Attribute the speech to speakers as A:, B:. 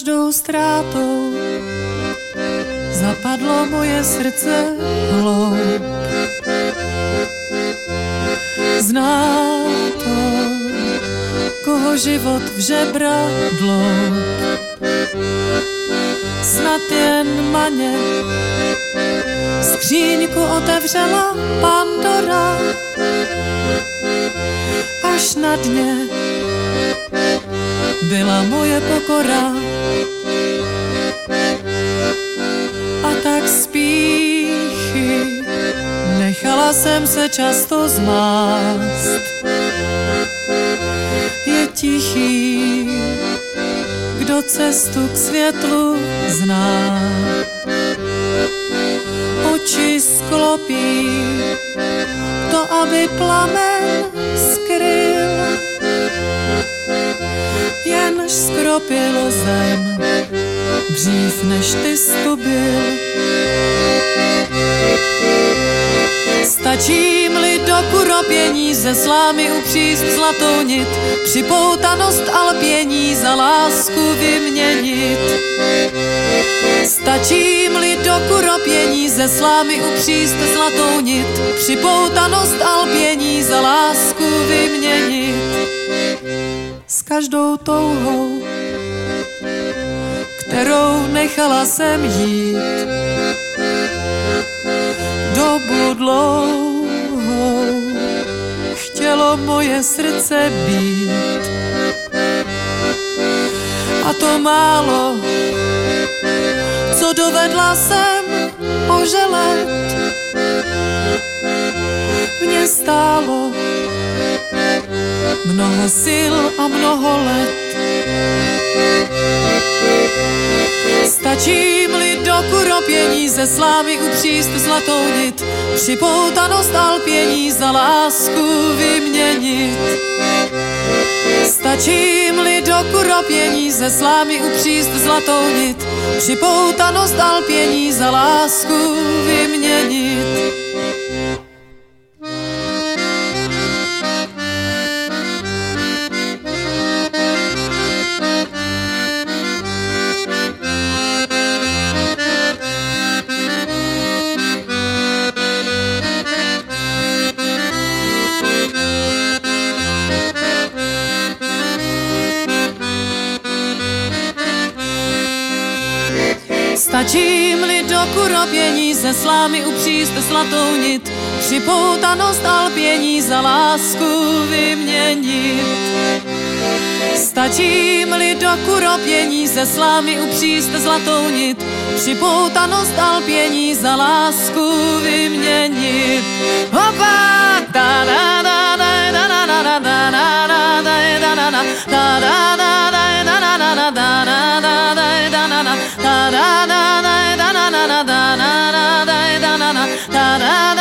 A: každou ztrátou zapadlo moje srdce hloub. Zná to, koho život v žebra dloub. Snad jen maně skříňku otevřela Pandora, až na dně byla moje pokora. A tak spíchy nechala jsem se často zmást. Je tichý, kdo cestu k světlu zná. Oči sklopí to, aby plamen skryl, jenž skropilo zem dřív, než ty tu byl. Stačím-li do kuropění ze slámy upříst zlatou nit, připoutanost a lpění za lásku vyměnit. Stačím-li do kuropění ze slámy upříst zlatou nit, připoutanost a lpění za lásku vyměnit. S každou touhou, kterou nechala jsem jít, dobu dlouhou chtělo moje srdce být. A to málo, co dovedla jsem oželet, mě stálo mnoho sil a mnoho let. Stačím-li do kuropění ze slámy upříst zlatou nit, připoutanost a lpění za lásku vyměnit. Stačím-li do kuropění ze slámy upříst zlatou nit, připoutanost a lpění za lásku vyměnit. Stačím-li do kuropění ze slámy upříst zlatou nit, připoutanost a lpění za lásku vyměnit. Stačím-li do kuropění ze slámy upříst zlatou nit, připoutanost a lpění za lásku vyměnit. Hopa! Da da da da da da da da da da da da da da da da da da